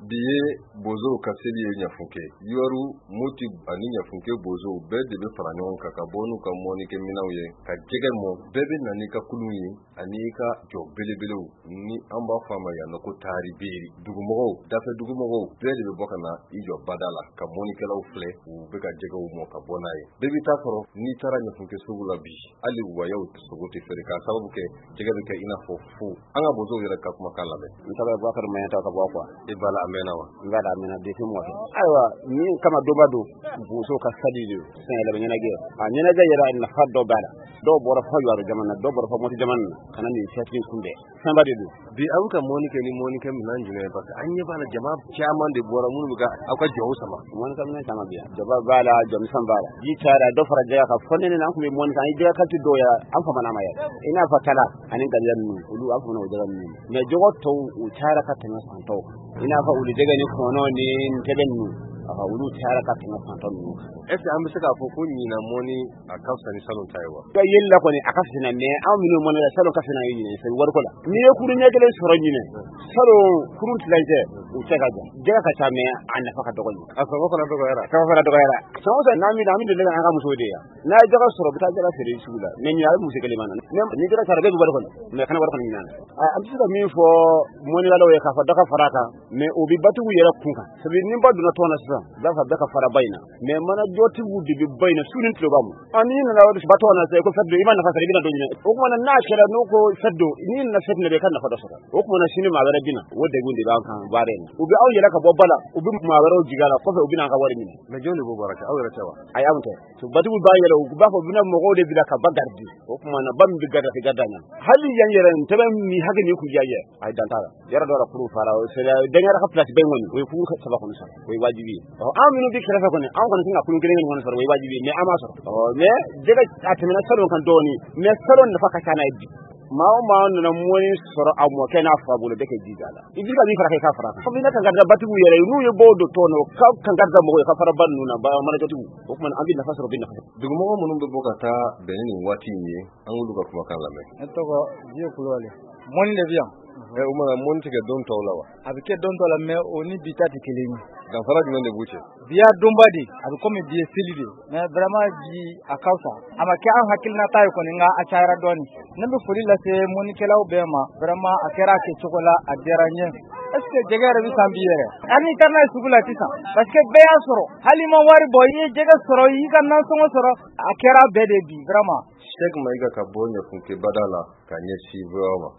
bi ye bozo ka seli ye ɲafunke yoru moti ani ɲafunke bozo bɛɛ de bɛ fara ɲɔgɔn kan ka bɔ n'u ka mɔnikɛ minɛnw ye ka jɛgɛ mɔ bɛɛ bɛ na n'i ka kulun ye ani i ka jɔ belebelew ni an b'a fɔ a ma yan nɔ ko taari beeri dugumɔgɔw dafe dugumɔgɔw bɛɛ de bɛ bɔ ka na i jɔ bada la ka mɔnikɛlaw filɛ u bɛ ka jɛgɛw mɔ ka bɔ n'a ye bɛɛ bɛ taa sɔrɔ n'i taara ɲafunke sugu la bi hali wayaw sogo tɛ feere k'a sababu kɛ jɛgɛ bɛ kɛ i n'a fɔ fu an ka bozow yɛrɛ ka kumakan lamɛn n tɔgɔ ye Bubakari Mayanta ka bɔ quoi i b'a la a mɛnna wa n b'a la a mɛnna depuis mois ayiwa min kama donba don bozo ka sali de sɛn yɛlɛma ɲɛnajɛ a ɲɛnajɛ yɛrɛ nafa dɔ b'a la dɔw bɔra fɔ yɔrɔ jamana dɔw bɔra fɔ moti jamana na kana nin fɛtiri kunbɛn fɛnba de don bi aw ka mɔnikɛ ni mɔnikɛ minɛn jumɛn parce que an ɲɛ b'a la jama caman de bɔra minnu bɛ ka aw ka jɔw sama mɔnikɛ minɛn caman bɛ yan jaba b'a la jɔmisɛn b'a la ji cayara dɔ fara jɛgɛ kan fɔ ne an tun bɛ mɔnikɛ an ye jɛgɛ kalite dɔw yɛrɛ an famana ma yɛrɛ i n'a fɔ kala ani galiya ninnu olu an famana o jɛgɛ ninnu mais jɔgɔ tɔw u cayara ka tɛmɛ san tɔw i n'a fɔ wuli jɛgɛ ni kɔnɔ ni ntɛbɛ ninnu olu cayara ka tɛmɛ san tɔw ninnu kan est ce que an bɛ se k'a fɔ ko ɲina mɔni a ka fisa ni salon ta ye wa ka yeli la kɔni a ka fina mais anw minnu mɔni la salon ka fina ye ɲinɛ c'est wariko la n'i ye kurun ɲɛ kelen sɔrɔ ɲinɛ salon kurun tilancɛ u cɛ ka jan jɛgɛ ka ca mais a nafa ka dɔgɔ a sɔngɔ fana dɔgɔyara sɔngɔ fana n'an min an bɛ deli an ka musow de yan n'a ye jɛgɛ sɔrɔ bɛ taa jɛgɛ feere sugu la mais ɲina a bɛ muso kelen ma na ni jɛgɛ sara bɛɛ bɛ wari kɔnɔ mais kana wari kɔnɔ ɲina an bɛ se ka min fɔ mɔnikɛlaw ye k'a fɔ dɔ ka fara a kan mais o bɛ batigiw yɛrɛ kun kan sabu ni ba donna tɔn na sisan b'a fɔ bɛɛ ka fara ba in na mais mana jɔtigiw de bɛ ba in na su ni tile b'a ma n'i nana ba tɔn na sisan ko fɛn don i ma nafa sɔrɔ i bɛna dɔ ɲini o kuma n'a kɛra n'o ko fɛn don n'i nana fɛn de bɛ ka nafa dɔ sɔrɔ o kuma sini maa wɛrɛ bɛna o degun de b'an kan baara in na u bɛ aw yɛrɛ ka bɔ ba la u bɛ maa wɛrɛw jigin a la kɔfɛ u bɛna an ka wari minɛ mais jɔn de b'o baara kɛ aw yɛrɛ tɛ wa ayi anw tɛ batigiw b'a yɛrɛ u b'a fɔ u bɛna mɔgɔw de bila ka ba garidi o kuma na ba min bɛ garidi garida ɲa hali yan yɛrɛ n tɛbɛ min hakɛ min kun diya ye a ye dan t'a la yɛrɛ dɔ la kuru fara dɛngɛrɛ ka place bɛɛ kɔni o ye kuru saba kɔni sɔrɔ o ye wajibi ye an minnu bɛ kɛrɛfɛ kɔni an kɔni tɛna kuru kelen kɔni sɔrɔ o ye wajibi ye mais an m'a sɔrɔ mais jɛgɛ a tɛmɛna salon kan dɔɔnin mais salon nafa ka ca n'a ye bi maa o maa nana mɔni sɔrɔ a mɔkɛ n'a fa bolo bɛɛ kɛ ji da la i bɛ ka min fara kɛ k'a fara kan ne kan ka da batigiw yɛrɛ n'u ye bɔ don tɔn na ka kan ka da mɔgɔ ye ka fara ba ninnu na ba manajɔtigiw o kuma an bɛ nafa sɔrɔ bɛ nafa dugumɔgɔ minnu bɛ bɔ ka taa bɛn ni nin waati in ye an k'olu ka kumakan lamɛn ne tɔgɔ Jiye Kulubali mɔni de bɛ yan o mana mɔni tɛ kɛ don tɔw la wa a bɛ kɛ don tɔw la mais o ni bi ta tɛ kelen ye danfara jumɛn de b'u cɛ bi y'a donba de a bɛ komi bi ye seli de mais vraiment bi a ka fisa a ma kɛ an hakilinata ye kɔni nka a cayara dɔɔnin ne bɛ foli lase mɔnikɛlaw bɛɛ ma vraiment a kɛra a kɛcogo la a diyara n ye est ce que jɛgɛ yɛrɛ bɛ san bi yɛrɛ ani taa n'a ye sugu la sisan parce que bɛɛ y'a sɔrɔ hali ma wari bɔ i ye jɛgɛ sɔrɔ i ka nasɔngɔ sɔrɔ a kɛra bɛɛ de bi vraiment Sheikh Mayiga ka bɔ ɲafunke bada la ka ɲɛsin voa ma